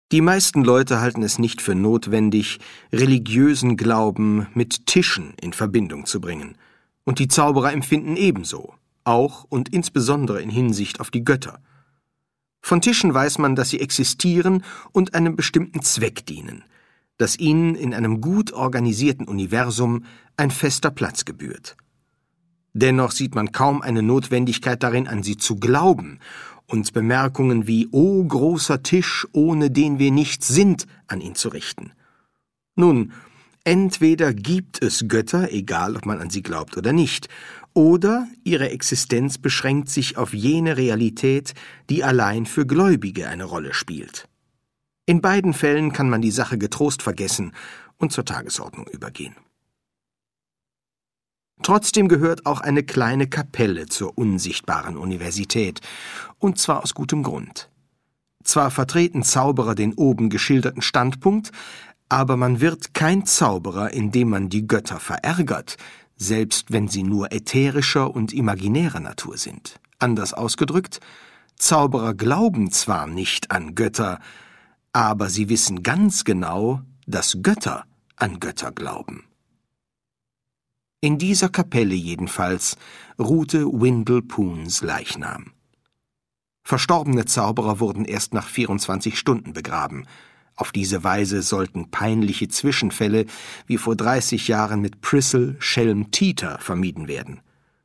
Die meisten Leute halten es nicht für notwendig, religiösen Glauben mit Tischen in Verbindung zu bringen. Und die Zauberer empfinden ebenso, auch und insbesondere in Hinsicht auf die Götter. Von Tischen weiß man, dass sie existieren und einem bestimmten Zweck dienen, dass ihnen in einem gut organisierten Universum ein fester Platz gebührt. Dennoch sieht man kaum eine Notwendigkeit darin, an sie zu glauben und Bemerkungen wie »O großer Tisch, ohne den wir nichts sind« an ihn zu richten. Nun, entweder gibt es Götter, egal ob man an sie glaubt oder nicht, oder ihre Existenz beschränkt sich auf jene Realität, die allein für Gläubige eine Rolle spielt. In beiden Fällen kann man die Sache getrost vergessen und zur Tagesordnung übergehen. Trotzdem gehört auch eine kleine Kapelle zur unsichtbaren Universität, und zwar aus gutem Grund. Zwar vertreten Zauberer den oben geschilderten Standpunkt, aber man wird kein Zauberer, indem man die Götter verärgert, selbst wenn sie nur ätherischer und imaginärer Natur sind. Anders ausgedrückt, Zauberer glauben zwar nicht an Götter, aber sie wissen ganz genau, dass Götter an Götter glauben. In dieser Kapelle jedenfalls ruhte Windle Poons Leichnam. Verstorbene Zauberer wurden erst nach 24 Stunden begraben. Auf diese Weise sollten peinliche Zwischenfälle wie vor 30 Jahren mit Priscil Schelm Teeter vermieden werden.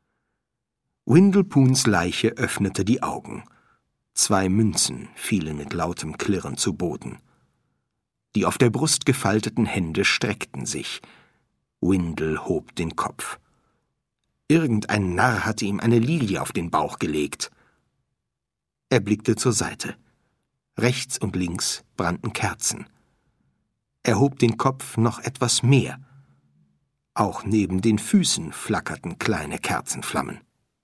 Windle Poons Leiche öffnete die Augen. 2 Münzen fielen mit lautem Klirren zu Boden. Die auf der Brust gefalteten Hände streckten sich. Windle hob den Kopf. Irgendein Narr hatte ihm eine Lilie auf den Bauch gelegt. Er blickte zur Seite. Rechts und links brannten Kerzen. Er hob den Kopf noch etwas mehr. Auch neben den Füßen flackerten kleine Kerzenflammen.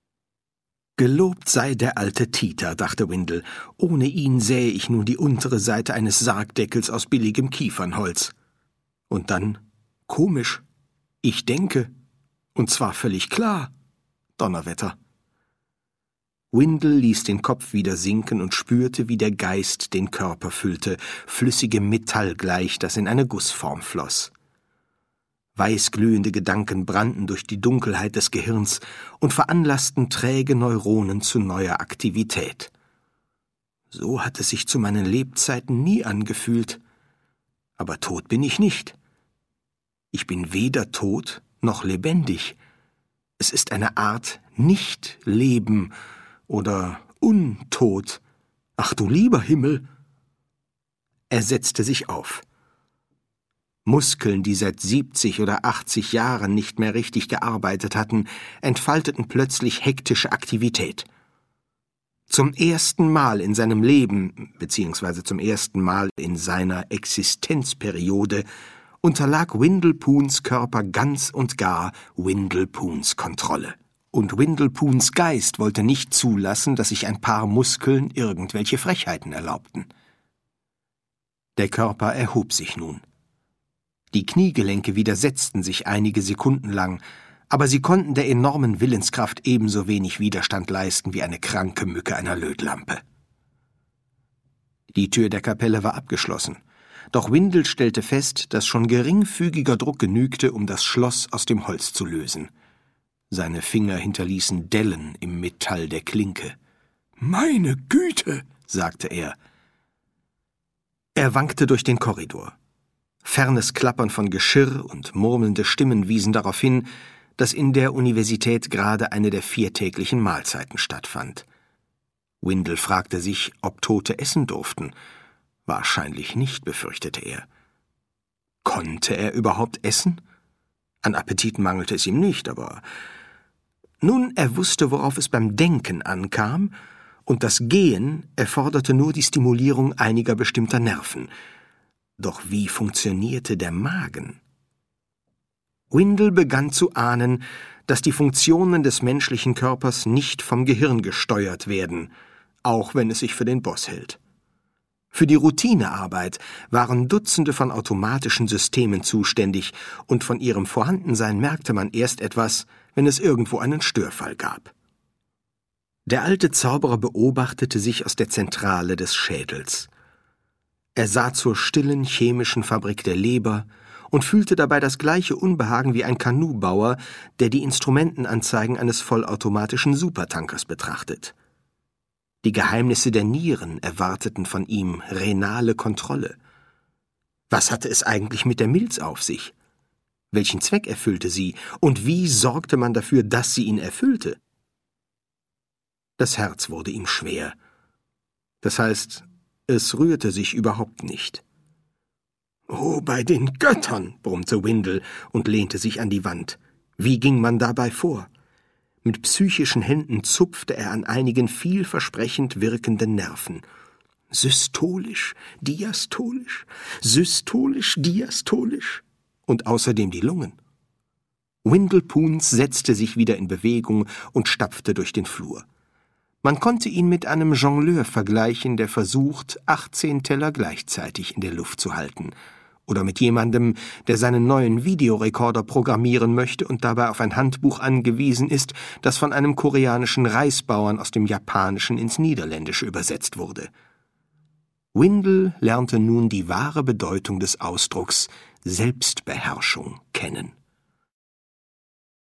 Gelobt sei der alte Teeter, dachte Windle. Ohne ihn sähe ich nun die untere Seite eines Sargdeckels aus billigem Kiefernholz. Und dann, komisch, ich denke, und zwar völlig klar. Donnerwetter. Windle ließ den Kopf wieder sinken und spürte, wie der Geist den Körper füllte, flüssigem Metall gleich, das in eine Gussform floss. Weißglühende Gedanken brannten durch die Dunkelheit des Gehirns und veranlassten träge Neuronen zu neuer Aktivität. So hat es sich zu meinen Lebzeiten nie angefühlt. Aber tot bin ich nicht. Ich bin weder tot noch lebendig. Es ist eine Art Nicht-Leben oder Untod. Ach du lieber Himmel! Er setzte sich auf. Muskeln, die seit 70 oder 80 Jahren nicht mehr richtig gearbeitet hatten, entfalteten plötzlich hektische Aktivität. Zum ersten Mal in seinem Leben, beziehungsweise zum ersten Mal in seiner Existenzperiode, unterlag Windle Poons Körper ganz und gar Windle Poons Kontrolle. Und Windle Poons Geist wollte nicht zulassen, dass sich ein paar Muskeln irgendwelche Frechheiten erlaubten. Der Körper erhob sich nun. Die Kniegelenke widersetzten sich einige Sekunden lang, aber sie konnten der enormen Willenskraft ebenso wenig Widerstand leisten wie eine kranke Mücke einer Lötlampe. Die Tür der Kapelle war abgeschlossen. Doch Windle stellte fest, dass schon geringfügiger Druck genügte, um das Schloss aus dem Holz zu lösen. Seine Finger hinterließen Dellen im Metall der Klinke. »Meine Güte«, sagte er. Er wankte durch den Korridor. Fernes Klappern von Geschirr und murmelnde Stimmen wiesen darauf hin, dass in der Universität gerade eine der 4 täglichen Mahlzeiten stattfand. Windle fragte sich, ob Tote essen durften. Wahrscheinlich nicht, befürchtete er. Konnte er überhaupt essen? An Appetit mangelte es ihm nicht, aber... Nun, er wusste, worauf es beim Denken ankam, und das Gehen erforderte nur die Stimulierung einiger bestimmter Nerven. Doch wie funktionierte der Magen? Windle begann zu ahnen, dass die Funktionen des menschlichen Körpers nicht vom Gehirn gesteuert werden, auch wenn es sich für den Boss hält. Für die Routinearbeit waren Dutzende von automatischen Systemen zuständig, und von ihrem Vorhandensein merkte man erst etwas, wenn es irgendwo einen Störfall gab. Der alte Zauberer beobachtete sich aus der Zentrale des Schädels. Er sah zur stillen chemischen Fabrik der Leber und fühlte dabei das gleiche Unbehagen wie ein Kanubauer, der die Instrumentenanzeigen eines vollautomatischen Supertankers betrachtet. Die Geheimnisse der Nieren erwarteten von ihm renale Kontrolle. Was hatte es eigentlich mit der Milz auf sich? Welchen Zweck erfüllte sie, und wie sorgte man dafür, dass sie ihn erfüllte? Das Herz wurde ihm schwer. Das heißt, es rührte sich überhaupt nicht. »Oh, bei den Göttern«, brummte Windle und lehnte sich an die Wand. Wie ging man dabei vor? Mit psychischen Händen zupfte er an einigen vielversprechend wirkenden Nerven. Systolisch, diastolisch, systolisch, diastolisch. Und außerdem die Lungen. Windle Poons setzte sich wieder in Bewegung und stapfte durch den Flur. Man konnte ihn mit einem Jongleur vergleichen, der versucht, 18 Teller gleichzeitig in der Luft zu halten. Oder mit jemandem, der seinen neuen Videorekorder programmieren möchte und dabei auf ein Handbuch angewiesen ist, das von einem koreanischen Reisbauern aus dem Japanischen ins Niederländische übersetzt wurde. Windle lernte nun die wahre Bedeutung des Ausdrucks Selbstbeherrschung kennen.